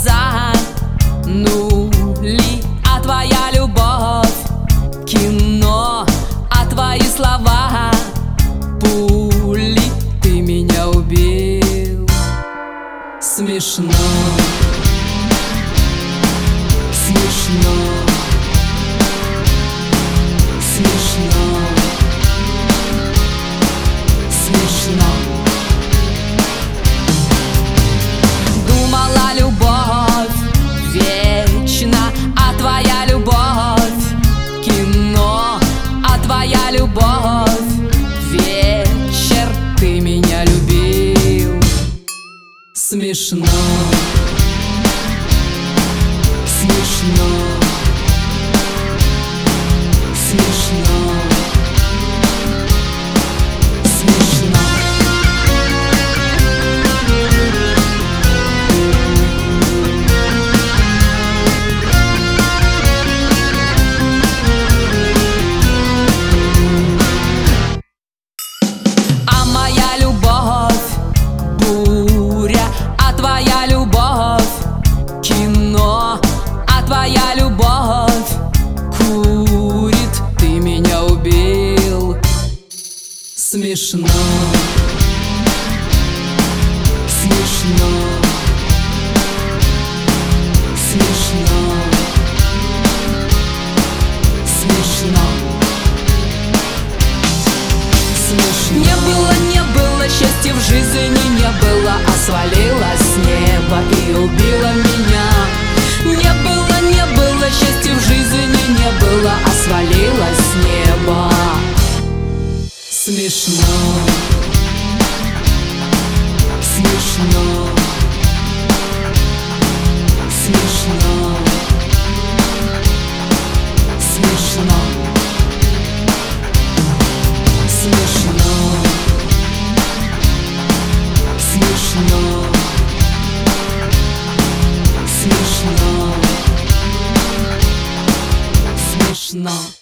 глаза, нули, а твоя любовь кино, а твои слова пули. Ты меня убил. Смешно, смешно, смешно, смешно. Думала, любовь вечна, а твоя любовь кино, а твоя любовь вечер. Ты меня любил. Смешно, смешно, смешно, смешно. А моя любовь буря, а твоя любовь кино, а твоя любовь курит. Ты меня убил. Смешно, смешно, смешно, смешно, смешно. Не было счастья в жизни, не было, а свалилось с неба и убило меня. Не было счастья в жизни, не было, а свалилось с неба. Смешно, смешно, смешно, смешно, смешно, смешно, смешно, смешно.